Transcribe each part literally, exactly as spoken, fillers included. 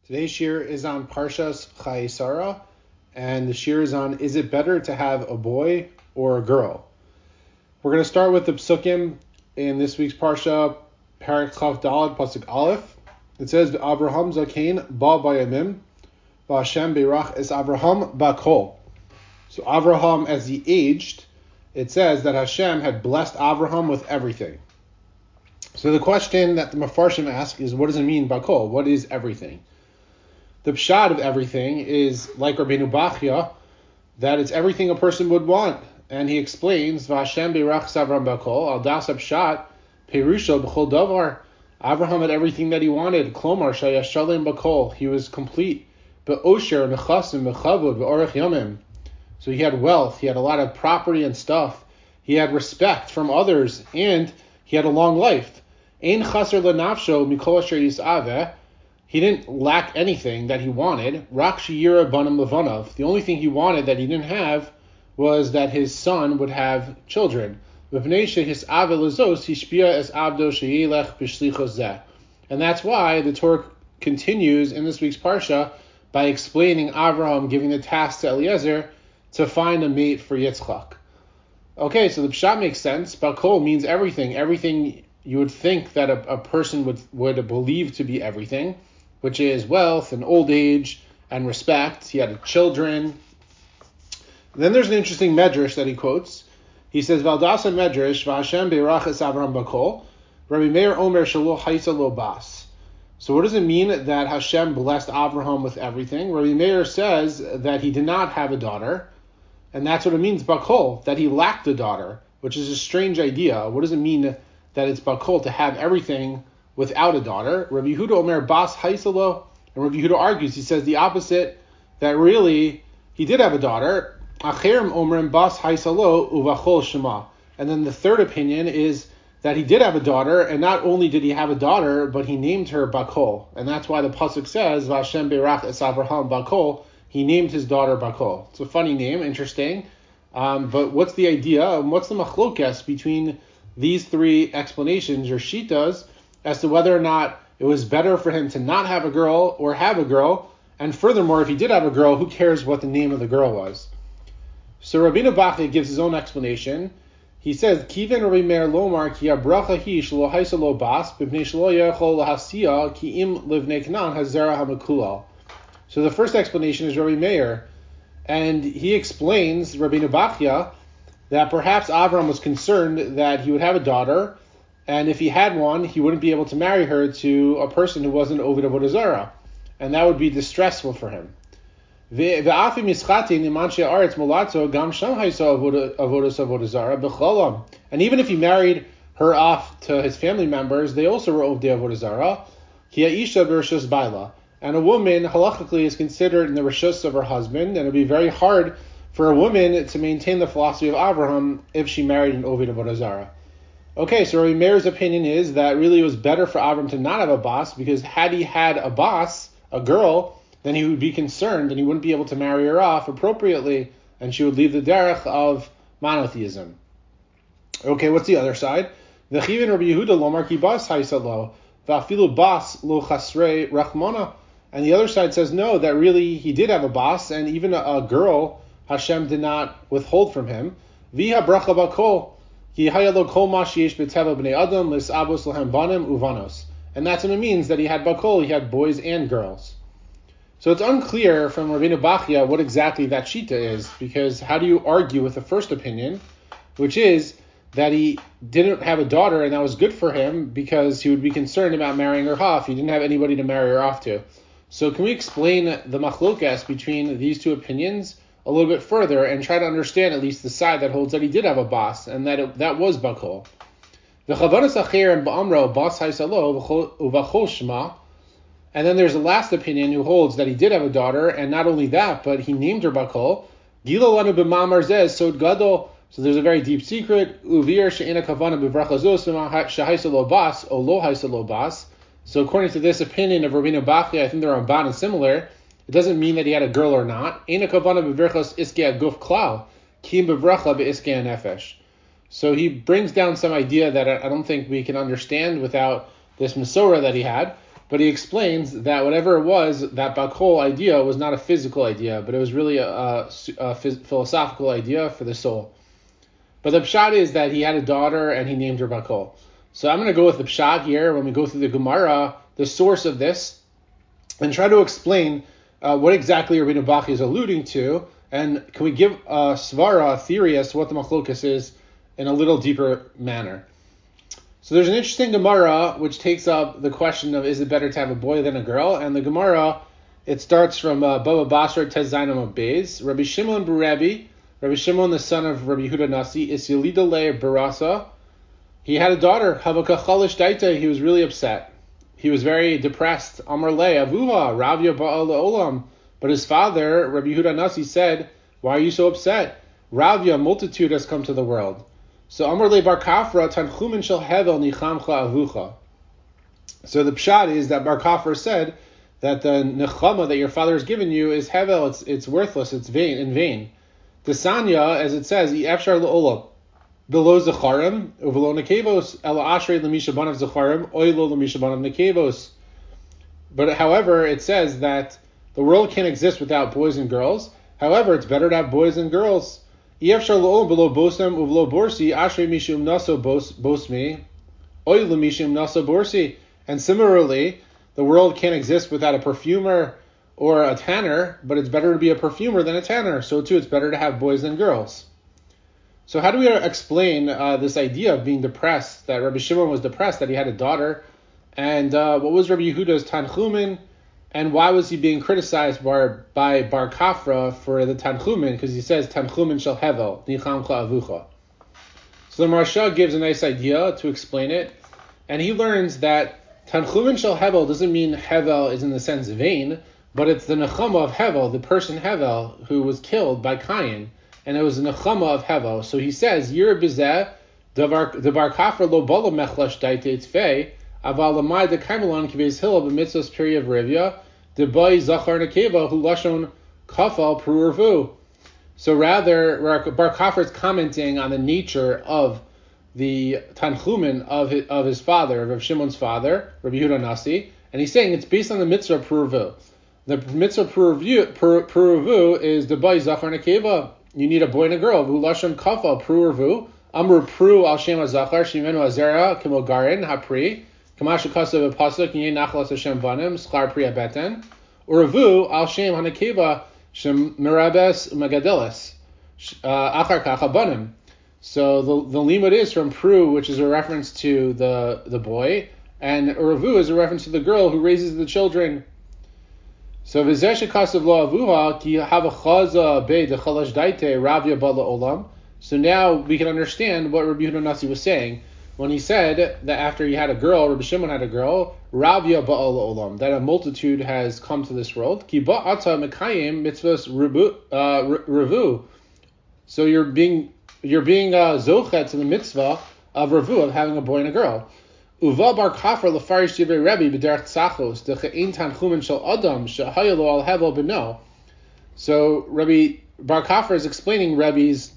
Today's shir is on Parshas Chayesara, and the shir is on, is it better to have a boy or a girl? We're going to start with the psukim in this week's Parsha, Parak Chav Daled, Pasuk Aleph. It says, Avraham Zakein ba bayamim, v'Hashem beirach es Avraham bakol. So Avraham, as he aged, it says that Hashem had blessed Avraham with everything. So the question that the Mefarshim ask is, what does it mean bakol? What is everything? The pshat of everything is, like Rabbeinu Bachya, that it's everything a person would want. And he explains, V'Hashem beirach Avraham bakol, al das pshat, perusha b'chol davar. Avraham had everything that he wanted. Klomar shayash shalem bakol. He was complete. Be'osher, nechasim, be'chavod, be'orech yomim. So he had wealth, he had a lot of property and stuff. He had respect from others, and he had a long life. Ein chaser lenafsho mikol asher yisaveh. He didn't lack anything that he wanted. Rak sheyira banim levanav. The only thing he wanted that he didn't have was that his son would have children. And that's why the Torah continues in this week's Parsha by explaining Avraham giving the task to Eliezer to find a mate for Yitzchak. Okay, so the pshat makes sense. Bakol means everything. Everything you would think that a, a person would, would believe to be everything, which is wealth and old age and respect. He had children. Then there's an interesting medrash that he quotes. He says, Valdasa medrash, V'Hashem beirach es Avraham bakol, Rabbi Meir Omer shelo haisa lo bas. So what does it mean that Hashem blessed Avraham with everything? Rabbi Meir says that he did not have a daughter, and that's what it means, bakol, that he lacked a daughter, which is a strange idea. What does it mean that it's bakol to have everything without a daughter? Rabbi Yehuda Omer bas haisalo, and Rabbi Yehuda argues, he says the opposite, that really he did have a daughter. Acherim Omerim bas haisalo uvachol shema. And then the third opinion is that he did have a daughter, and not only did he have a daughter, but he named her Bakol. And that's why the pasuk says, V'Hashem beirach es Avraham Bakol. He named his daughter Bakol. It's a funny name, interesting. Um, but what's the idea? What's the machlokes between these three explanations or shitas as to whether or not it was better for him to not have a girl or have a girl? And furthermore, if he did have a girl, who cares what the name of the girl was? So Rabbeinu Bachya gives his own explanation. He says, Kiven Rabbi Meir lomar ki abracha hi shelo haisa lo bas b'pnei shelo yechol lahasiya ki im livnei Kanan hazera hamakulal. So the first explanation is Rabbi Meir, and he explains, Rabbeinu Bachya, that perhaps Avram was concerned that he would have a daughter, and if he had one, he wouldn't be able to marry her to a person who wasn't Ovid Avodah Zarah, and that would be distressful for him. And even if he married her off to his family members, they also were Ovdei Avodah Zarah. And a woman, halachically, is considered in the rishus of her husband, and it would be very hard for a woman to maintain the philosophy of Avraham if she married an Ovdei Avodah Zarah. Okay, so Rabbi Meir's opinion is that really it was better for Avraham to not have a boss, because had he had a boss, a girl, then he would be concerned and he wouldn't be able to marry her off appropriately, and she would leave the derech of monotheism. Okay, what's the other side? The Chivin Rabbi Yehuda lomar ki bas haisalo, va'afilu bas lo chasrei rachmana. And the other side says no, that really he did have a boss, and even a, a girl Hashem did not withhold from him. Viha bracha bakol, ki hayalo kol ma sheyesh b'teva b'nei adam lis abos lahem banim uvanos. And that's what it means, that he had bakol, he had boys and girls. So it's unclear from Rabbeinu Bachya what exactly that shita is, because how do you argue with the first opinion, which is that he didn't have a daughter and that was good for him because he would be concerned about marrying her off. He didn't have anybody to marry her off to. So can we explain the machlokas between these two opinions a little bit further and try to understand at least the side that holds that he did have a boss and that it, that was bakol? And then there's the last opinion who holds that he did have a daughter, and not only that, but he named her Bakol. So there's a very deep secret. So according to this opinion of Rabbeinu Bachya, I think they're Ramban and similar, it doesn't mean that he had a girl or not. So he brings down some idea that I don't think we can understand without this Masorah that he had. but he explains that whatever it was, that Bakol idea was not a physical idea, but it was really a, a, a philosophical idea for the soul. But the pshat is that he had a daughter and he named her Bakol. So I'm going to go with the pshat here when we go through the Gemara, the source of this, and try to explain uh, what exactly Rabbeinu Bachya is alluding to, and can we give a svara, a theory as to what the machlokas is in a little deeper manner. So there's an interesting Gemara which takes up the question of is it better to have a boy than a girl, and the Gemara, it starts from uh, Baba Basra Tez Zainam of Beis, Rabbi Shimon Barabi, Rabbi Shimon the son of Rabbi Yehuda Nasi, is Yelida Le Barasa. He had a daughter, Havaka Chalish Daita, he was really upset. He was very depressed. Amar Le Avuha, Ravya Ba'al Olam. But his father, Rabbi Yehuda Nasi, said, why are you so upset? Ravya, multitude has come to the world. So Amar Le Bar Kafra, Tanchumin Shel Hevel Nichamcha Avucha. So the pshat is that Bar Kafra said that the nechama that your father has given you is Hevel, it's it's worthless, it's vain, in vain. The Sanya, as it says, Efshar L'Olam, below Zecharim, Uvelo Nekevos, Ela Ashrei L'Mishabanav Zecharim, Oilo L'Mishabanav Nekevos. But however, it says that the world can't exist without boys and girls. However, it's better to have boys and girls. Efshar L'Olam below Bosem, Uvelo Borsi, Ashrei Mishum Naso Bosmi, Oilo Mishum Naso Borsi. And similarly, the world can't exist without a perfumer or a tanner, but it's better to be a perfumer than a tanner. So too, it's better to have boys than girls. So how do we explain uh, this idea of being depressed, that Rabbi Shimon was depressed, that he had a daughter, and uh, what was Rabbi Yehuda's Tanchumin, and why was he being criticized by, by Bar Kafra for the Tanchumin, because he says, Tanchumin shel Hevel, Nichamcha Avucha. So the Maharsha gives a nice idea to explain it, and he learns that Tanchumin shel Hevel doesn't mean Hevel is in the sense vain, but it's the nechama of Hevel, the person Hevel, who was killed by Cain, and it was the nechama of Hevel. So he says, Yir bizeh, the Bar Kafra lo bala mechlash daite tfei, aval lamai de kaimelon kives hila b'mitzvos peri of revya, de bai zachar nekeva hu lashon kafal prurvu. So rather, Bar Kafra is commenting on the nature of the Tanchumin of his, of his father, of Rav Shimon's father, Rabbi Yehuda Nasi, and he's saying it's based on the mitzvah prurvu. The mitzvah prurvu is the bai zachar nekeva. You need a boy and a girl. Vu lashon kafa prurvu. Amru pru al shem hazachar shimenu azera kimo garin hapri. Kamash kasav pasuk yeh nachlas Hashem banim schar pri abeten. Urvu al shem hanekeva shem merabes magadeles achar kacha banim. So the the limud is from pru, which is a reference to the the boy, and urvu is a reference to the girl who raises the children. So v'zeh shekasav lo avuha ki hava chaza be de chalash daite ravya bala olam. So now we can understand what Rabbi Yehuda Nasi was saying when he said that after he had a girl, Rabbi Shimon had a girl, ravya bala olam, that a multitude has come to this world. Ki ba'ata mekayim mitzvos revu. So you're being you're being uh, zochet to the mitzvah of revu, of having a boy and a girl. Uva Bar Kafra lefarish divrei Rebbe b'derech tzachos dechein tanchumin shel adam shehayalo al hevel beno. So Rabbi Bar Kafra is explaining Rebbe's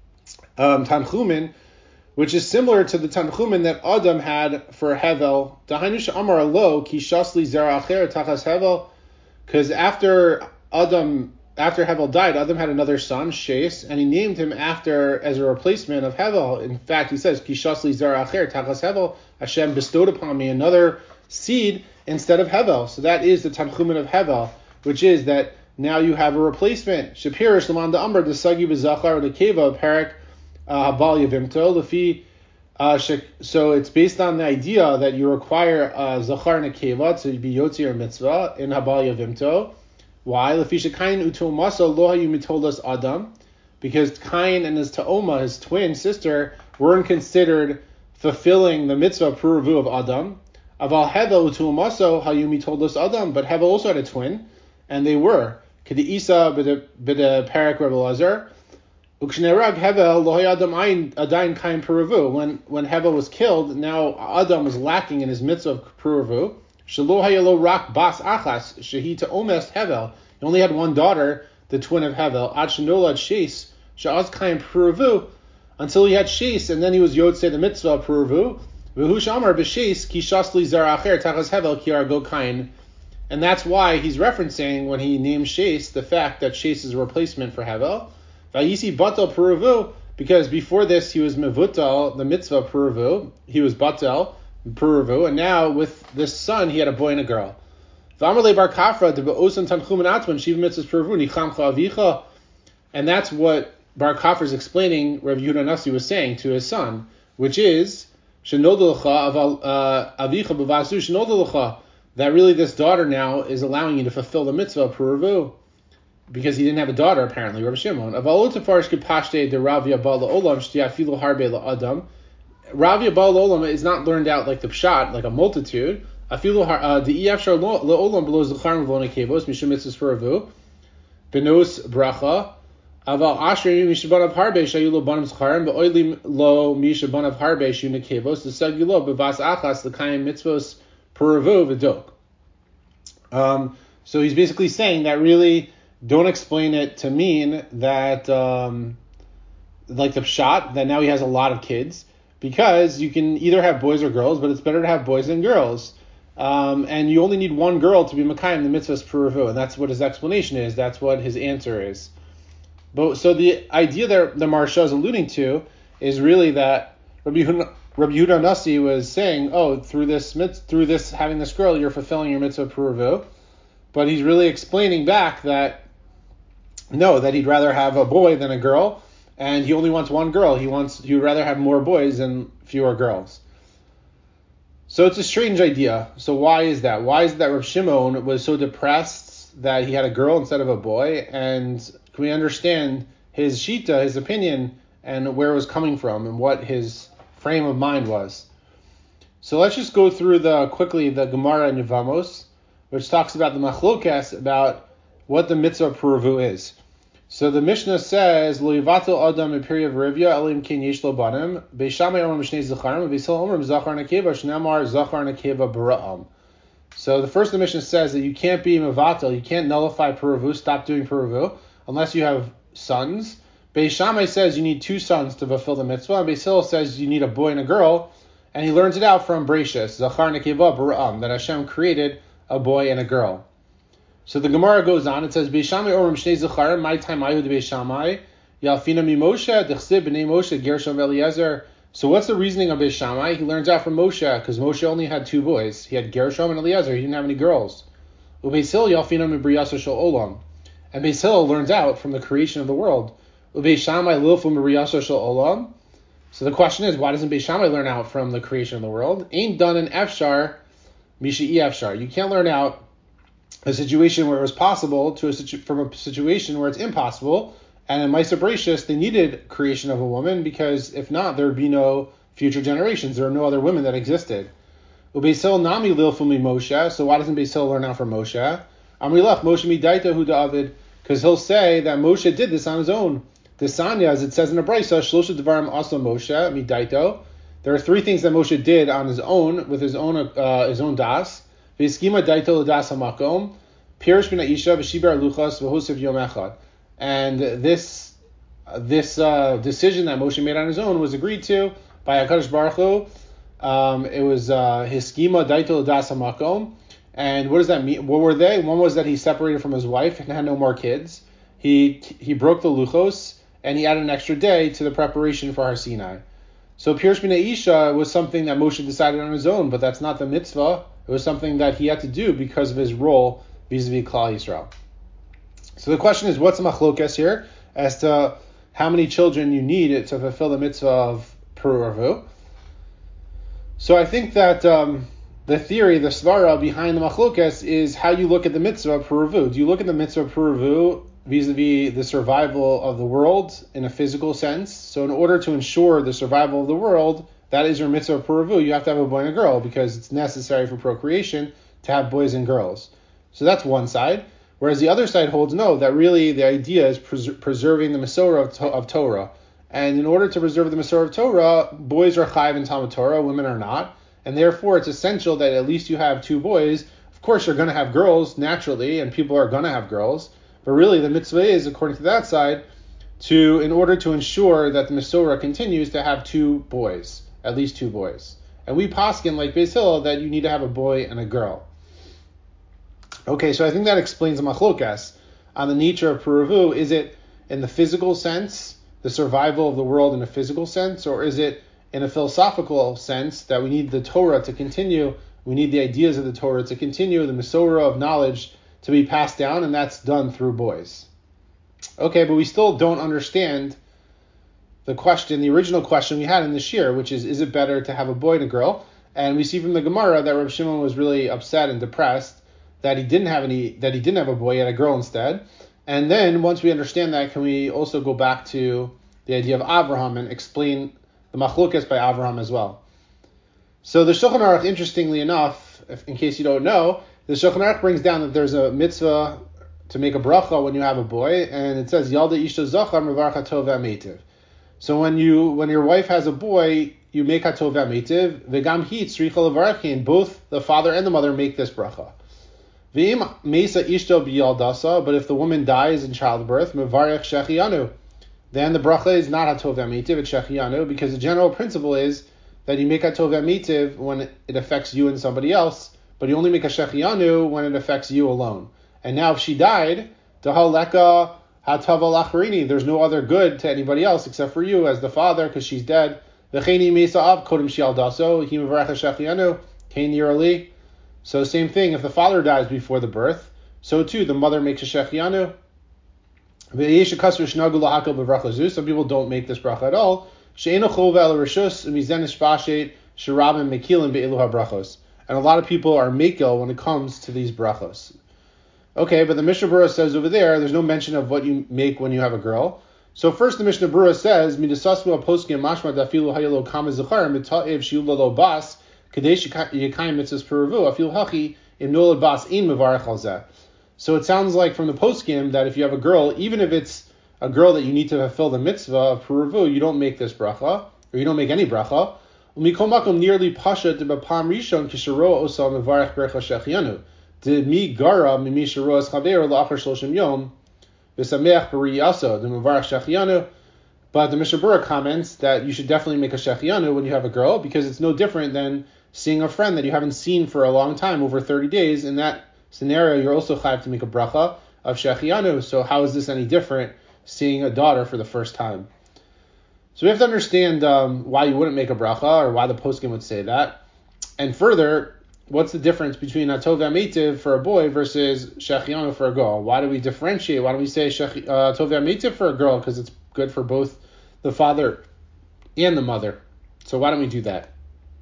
um, tanchumin, which is similar to the tanchumin that Adam had for Hevel. Dahainu she'amar lo ki shasli zera acher tachas Hevel, because after Adam, after Hevel died, Adam had another son, Shes, and he named him after as a replacement of Hevel. In fact, he says ki shasli zera acher tachas Hevel. Hashem bestowed upon me another seed instead of Hevel. So that is the Tanchumin of Hevel, which is that now you have a replacement. Shapirish Laman da Amr, the Sagi B'Zachar, the Keva, Perak, Habal Yavimto, Lefi. So it's based on the idea that you require uh, Zachar and a Keva to be Yotzi or Mitzvah in Habal Yavimto. Why? Lefi Shekain Utomasa Lo Hayu Mitolas Adam. Because Cain and his Ta'oma, his twin sister, weren't considered fulfilling the mitzvah pruvu of Adam. Aval Hevel u'tu'umaso hayumi told us Adam, but Hevel also had a twin, and they were Kedi Isa b'de Parak Rebbe Lazar. Ukshenerag Hevel lo Adam ayin adayin kain pruvu. When when Hevel was killed, now Adam was lacking in his mitzvah of pruvu. Shelo hayalo rak bas achas shehi ta'omes Hevel. He only had one daughter, the twin of Hevel. Ad shenolad Shes she'az kain pruvu. Until he had Shes, and then he was Yotzei the mitzvah pruvu. And that's why he's referencing, when he names Shes, the fact that Shes is a replacement for Hevel. Vayisi batal puravu, because before this he was mevutal, the mitzvah puravu, he was batal puravu, and now with this son he had a boy and a girl. V'amalei bar kafra de be'osan tanchum atman shiva mitzvahs puravu nichamcha avicha, and that's what Bar Kafra is explaining. Rav Yehuda Nasi was saying to his son, which is shenodelecha aval avicha b'vasu shenodelecha, that really this daughter now is allowing you to fulfill the mitzvah of puravu, because he didn't have a daughter apparently. Rabbi Shimon avalot tefarish kepashte de Rav Yabal Olam shtiafilu harbe la'adam. Rav Yabal Olam is not learned out like the pshat, like a multitude. Afilu the efshar la'olam below zecharim v'lo nekevos mishum mitzvahs puravu benos bracha. Aval ashri mishabanav harbe shayulo banim zecharim beoilim lo mishabanav harbe shu nekevos the segulo bevas achas the kaim mitzvos puravu v'dok. Um, so he's basically saying that really don't explain it to mean that um, like the pshat, that now he has a lot of kids, because you can either have boys or girls, but it's better to have boys than girls. Um, and you only need one girl to be Makayim the mitzvahs puravu, and that's what his explanation is. That's what his answer is. But so the idea that the Maharsha is alluding to is really that Rabbi Yehuda, Rabbi Yehuda Nasi was saying, oh, through this through this having this girl, you're fulfilling your mitzvah puravu. But he's really explaining back that no, that he'd rather have a boy than a girl, and he only wants one girl. He wants he would rather have more boys than fewer girls. So it's a strange idea. So why is that? Why is it that Rav Shimon was so depressed that he had a girl instead of a boy? And can we understand his shita, his opinion, and where it was coming from, and what his frame of mind was? So let's just go through the quickly the Gemara in Yevamos, which talks about the machlokas, about what the mitzvah puravu is. So the Mishnah says, Lo yivatel adam imperi of rivya elim kin yesh lo banim beishamay omrim shnei zacharim beisil omrim zachar nekeva shnamar zachar nekeva bara'am. So the first the Mishnah says that you can't be mevatel, you can't nullify puravu, stop doing puravu, unless you have sons. Beishamay says you need two sons to fulfill the mitzvah, and Beisil says you need a boy and a girl, and he learns it out from Bereshis, zachar nekeva bara'am, that Hashem created a boy and a girl. So the Gemara goes on. It says, "Beishamai orim shnei zecharim, my time ayud beishamai, yalfina mi Moshe, dechsib b'nei Moshe, Gershom Eliezer." So what's the reasoning of Beishamai? He learns out from Moshe, because Moshe only had two boys. He had Gershom and Eliezer. He didn't have any girls. Ubeis Hillel yalfina mi briyasa shel olam, and Beis Hillel learns out from the creation of the world. Ubeishamai lilfu mi briyasa shel olam. So the question is, why doesn't Beishamai learn out from the creation of the world? Ain't done in efshar, mishi efshar. You can't learn out a situation where it was possible to a situ- from a situation where it's impossible. And in Ma'aser Bereshis, they needed creation of a woman, because if not, there would be no future generations. There are no other women that existed. Ubeis Hillel nami lilfu mi Moshe. So why doesn't Beis Hillel learn out from Moshe? Amrilach Moshe midaita hu da'avid, because he'll say that Moshe did this on his own. The Sanya, as it says in the Brisa, shlosha devarim asa Moshe midaito. There are three things that Moshe did on his own, with his own uh, his own das. V'eskima daito l'das hamakom, pirish b'na isha v'shibar luchas v'hosef yom echad. And this this uh, decision that Moshe made on his own was agreed to by HaKadosh Baruch Hu. Um, it was uh, his schema daito l'das hamakom. And what does that mean? What were they? One was that he separated from his wife and had no more kids. He he broke the luchos, and he added an extra day to the preparation for Har Sinai. So Pirish B'nai Isha was something that Moshe decided on his own, but that's not the mitzvah. It was something that he had to do because of his role vis-a-vis Klal Yisrael. So the question is, what's the machlokas here as to how many children you need to fulfill the mitzvah of puravu? So I think that um, the theory, the svara behind the machlokas is how you look at the mitzvah of puravu. Do you look at the mitzvah of puravu vis-a-vis the survival of the world in a physical sense? So in order to ensure the survival of the world, that is your mitzvah of puravu, you have to have a boy and a girl, because it's necessary for procreation to have boys and girls. So that's one side. Whereas the other side holds no, that really the idea is pres- preserving the Masorah of, to- of Torah. And in order to preserve the Masorah of Torah, boys are chayiv in Talmud Torah, women are not. And therefore it's essential that at least you have two boys. Of course you're going to have girls naturally, and people are going to have girls. But really the mitzvah is, according to that side, to in order to ensure that the Masorah continues, to have two boys, at least two boys. And we paskin like Beis Hillel that you need to have a boy and a girl. Okay, so I think that explains the machlokas on the nature of Puruvu. Is it in the physical sense, the survival of the world in a physical sense, or is it in a philosophical sense that we need the Torah to continue, we need the ideas of the Torah to continue, the Masorah of knowledge to be passed down, and that's done through boys. Okay, but we still don't understand the question, the original question we had in this year, which is, is it better to have a boy and a girl? And we see from the Gemara that Reb Shimon was really upset and depressed that he didn't have any, that he didn't have a boy, he had a girl instead. And then once we understand that, can we also go back to the idea of Avraham and explain the machlokas by Avraham as well? So the Shulchan Aruch, interestingly enough, if, in case you don't know, the Shulchan Aruch brings down that there's a mitzvah to make a bracha when you have a boy, and it says Yalda Ishto Zachar Mevarach Hatov V'Ameitiv. So when you when your wife has a boy, you make Hatov V'Ameitiv. V'gam hi tzricha levarachin. Both the father and the mother make this bracha. V'im Mesa Ishto B'Yaldasa. But if the woman dies in childbirth, Mevarach Shechianu, then the bracha is not Hatov V'Ameitiv, it's Shechianu, because the general principle is that you make Hatov V'Ameitiv when it affects you and somebody else, but you only make a Shechianu when it affects you alone. And now if she died, Dahal Leka Hatava Lacharini, there's no other good to anybody else except for you as the father, because she's dead. V'cheini Mesa Av Kodem Shialdaso, Hi Mevarach Shechianu, Kain Yirali. So same thing, if the father dies before the birth, so too the mother makes a Shechianu. Some people don't make this bracha at all. And a lot of people are mekel when it comes to these brachos. Okay, but the Mishnah Berurah says over there, there's no mention of what you make when you have a girl. So first the Mishnah Berurah says, Midasasmu aposkim mashma dafilu hayelo kama zachar mita'iv shiulalo bas kadesh yekayim mitzvahs puravu afil hachi im nolad bas in mevarach al zeh. So it sounds like from the poskim that if you have a girl, even if it's a girl that you need to fulfill the mitzvah of Puruvu, you don't make this bracha, or you don't make any bracha. Umikol makom nearly pasha de bapam rishon kisharo osam mevarach bercha shechianu. De mi gara mimi sharo es chaver la'achar shloshim yom v'sameach b'riyaso de mevarach shechianu. But the Mishnah Berurah comments that you should definitely make a shechianu when you have a girl, because it's no different than seeing a friend that you haven't seen for a long time, over thirty days. In that scenario, you're also chayav to make a bracha of shechianu. So how is this any different, seeing a daughter for the first time? So we have to understand um, why you wouldn't make a bracha, or why the poskim would say that. And further, what's the difference between Hatov V'Ameitiv for a boy versus shechianu for a girl? Why do we differentiate? Why do we say Hatov V'Ameitiv for a girl? Because it's good for both the father and the mother. So why don't we do that?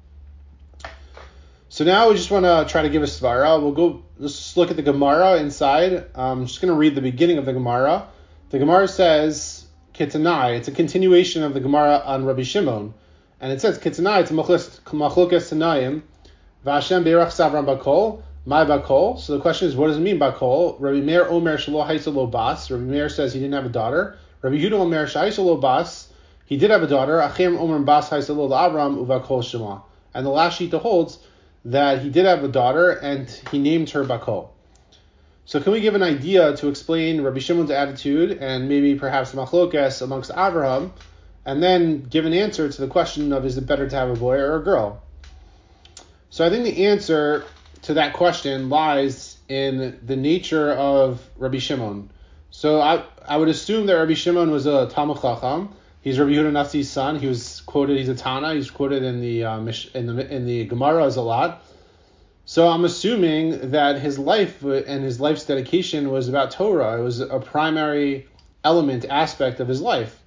So now we just want to try to give a svara. We'll go, let's just look at the Gemara inside. I'm just going to read the beginning of the Gemara. The Gemara says, Kitanai. It's a continuation of the Gemara on Rabbi Shimon. And it says, Kitanai, it's machlokas tanayim, v'Hashem beirach savram bakol, my bakol. So the question is, what does it mean bakol? Rabbi Meir omer shelo haisa lo bas. Rabbi Meir says he didn't have a daughter. Rabbi Yehuda omer shaisa lo bas. He did have a daughter. Achem omer bas haisa lo Avram uvakol shema. And the last shita holds that he did have a daughter, and he named her Bakol. So can we give an idea to explain Rabbi Shimon's attitude, and maybe perhaps machlokas amongst Avraham, and then give an answer to the question of, is it better to have a boy or a girl? So I think the answer to that question lies in the nature of Rabbi Shimon. So I I would assume that Rabbi Shimon was a Talmid Chacham. He's Rabbi Yehuda Nassi's son. He was quoted. He's a Tana. He's quoted in the uh, in the in the Gemaras a lot. So I'm assuming that his life and his life's dedication was about Torah. It was a primary element, aspect of his life.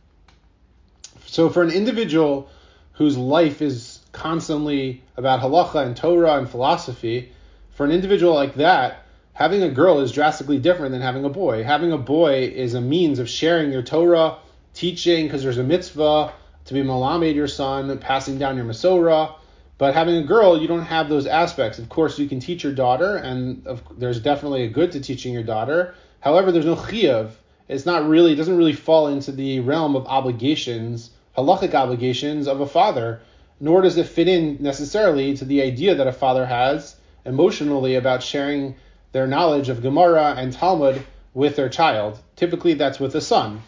So for an individual whose life is constantly about halacha and Torah and philosophy, for an individual like that, having a girl is drastically different than having a boy. Having a boy is a means of sharing your Torah, teaching, because there's a mitzvah to be malamed your son, passing down your Masorah. But having a girl, you don't have those aspects. Of course, you can teach your daughter, and of, there's definitely a good to teaching your daughter. However, there's no chiyuv. It's not really, it doesn't really fall into the realm of obligations, halachic obligations of a father, nor does it fit in necessarily to the idea that a father has emotionally about sharing their knowledge of Gemara and Talmud with their child. Typically, that's with a son.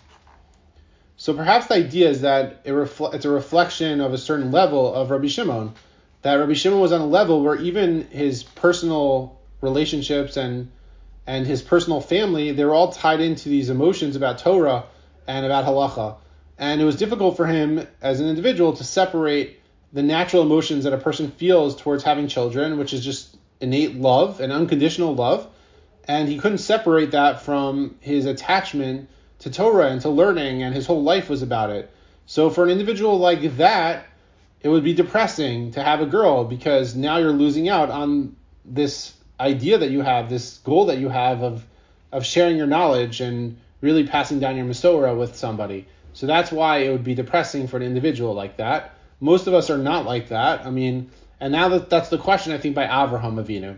So perhaps the idea is that it refle- it's a reflection of a certain level of Rabbi Shimon. that Rabbi Shimon was on a level where even his personal relationships and and his personal family, they were all tied into these emotions about Torah and about halacha. And it was difficult for him as an individual to separate the natural emotions that a person feels towards having children, which is just innate love and unconditional love. And he couldn't separate that from his attachment to Torah and to learning, and his whole life was about it. So for an individual like that, it would be depressing to have a girl, because now you're losing out on this idea that you have, this goal that you have of of sharing your knowledge and really passing down your Masorah with somebody. So that's why it would be depressing for an individual like that. Most of us are not like that. I mean, and now that that's the question, I think, by Avraham Avinu.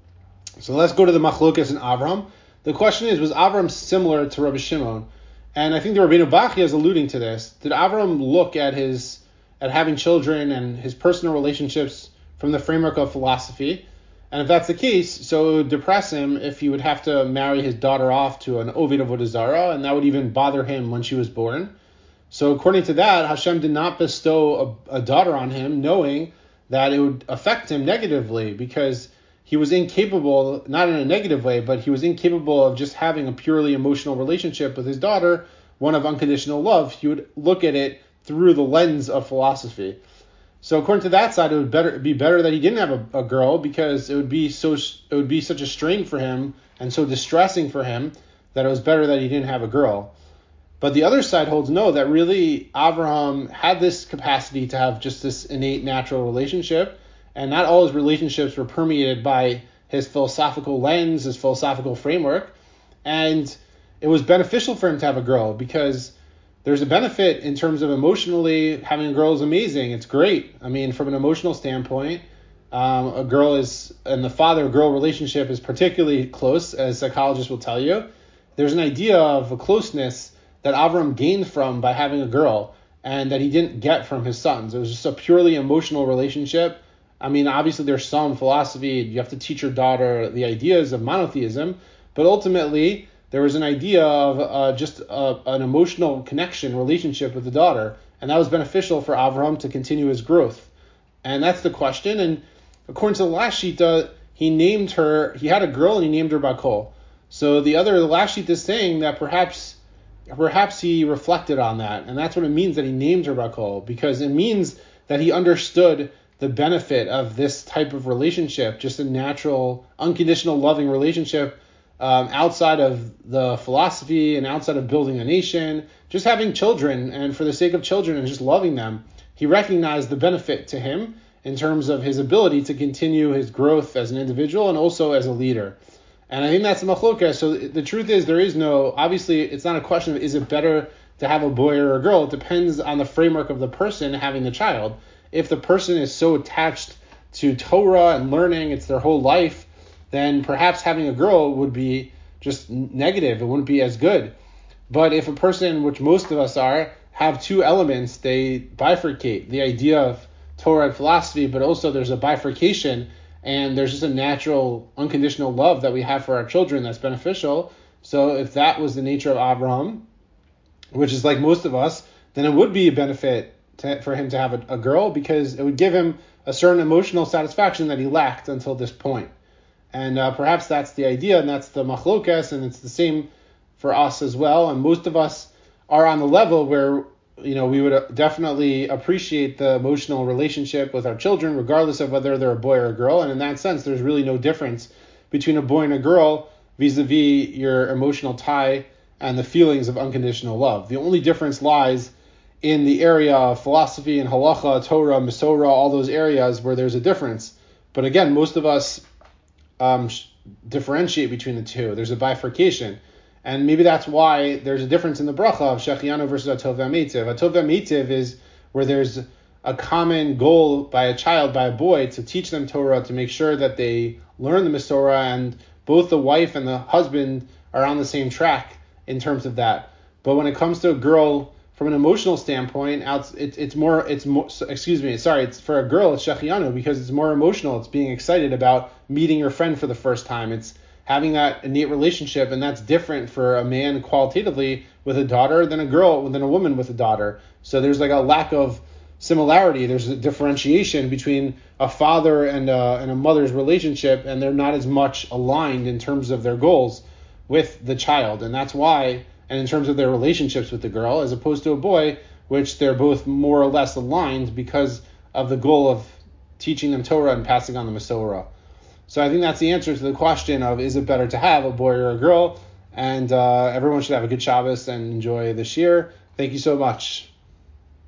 So let's go to the Machlokas in Avraham. The question is, was Avraham similar to Rabbi Shimon? And I think the Rabbeinu Bachya is alluding to this. Did Avraham look at his at having children and his personal relationships from the framework of philosophy? And if that's the case, so it would depress him if he would have to marry his daughter off to an Ovid Avodah Zarah, and that would even bother him when she was born. So according to that, Hashem did not bestow a, a daughter on him, knowing that it would affect him negatively, because he was incapable, not in a negative way, but he was incapable of just having a purely emotional relationship with his daughter, one of unconditional love. He would look at it through the lens of philosophy. So according to that side, it would better be better that he didn't have a, a girl, because it would be so it would be such a strain for him and so distressing for him that it was better that he didn't have a girl. But the other side holds no, that really Avraham had this capacity to have just this innate natural relationship, and not all his relationships were permeated by his philosophical lens, his philosophical framework, and it was beneficial for him to have a girl, because there's a benefit in terms of emotionally. Having a girl is amazing. It's great. I mean, from an emotional standpoint, um, a girl is, and the father-girl relationship is particularly close, as psychologists will tell you. There's an idea of a closeness that Avram gained from by having a girl, and that he didn't get from his sons. It was just a purely emotional relationship. I mean, obviously there's some philosophy. You have to teach your daughter the ideas of monotheism, but ultimately there was an idea of uh, just a, an emotional connection, relationship with the daughter, and that was beneficial for Avraham to continue his growth. And that's the question. And according to the last Shita, he named her, he had a girl and he named her Bakol. So the other, the last Shita is saying that perhaps perhaps he reflected on that, and that's what it means that he named her Bakol, because it means that he understood the benefit of this type of relationship, just a natural, unconditional, loving relationship, Um, outside of the philosophy and outside of building a nation, just having children, and for the sake of children and just loving them, he recognized the benefit to him in terms of his ability to continue his growth as an individual and also as a leader. And I think that's the machloka. So the truth is, there is no, obviously it's not a question of is it better to have a boy or a girl. It depends on the framework of the person having the child. If the person is so attached to Torah and learning, it's their whole life, then perhaps having a girl would be just negative. It wouldn't be as good. But if a person, which most of us are, have two elements, they bifurcate the idea of Torah and philosophy, but also there's a bifurcation, and there's just a natural, unconditional love that we have for our children that's beneficial. So if that was the nature of Abraham, which is like most of us, then it would be a benefit to, for him to have a, a girl, because it would give him a certain emotional satisfaction that he lacked until this point. And uh, perhaps that's the idea, and that's the machlokas, and it's the same for us as well. And most of us are on the level where, you know, we would definitely appreciate the emotional relationship with our children, regardless of whether they're a boy or a girl. And in that sense, there's really no difference between a boy and a girl vis-a-vis your emotional tie and the feelings of unconditional love. The only difference lies in the area of philosophy and halacha, Torah, Masorah, all those areas where there's a difference. But again, most of us um, differentiate between the two. There's a bifurcation. And maybe that's why there's a difference in the bracha of Shechianu versus Atov V'Amitiv. Atov V'Amitiv is where there's a common goal by a child, by a boy, to teach them Torah, to make sure that they learn the Masorah, and both the wife and the husband are on the same track in terms of that. But when it comes to a girl, from an emotional standpoint, it's it's more it's more excuse me sorry it's for a girl it's Shechianu, because it's more emotional. It's being excited about meeting your friend for the first time. It's having that innate relationship, and that's different for a man qualitatively with a daughter than a girl than a woman with a daughter. So there's like a lack of similarity. There's a differentiation between a father and a, and a mother's relationship, and they're not as much aligned in terms of their goals with the child. And that's why, and in terms of their relationships with the girl, as opposed to a boy, which they're both more or less aligned because of the goal of teaching them Torah and passing on the Masorah. So I think that's the answer to the question of, is it better to have a boy or a girl? And uh, everyone should have a good Shabbos and enjoy this year. Thank you so much.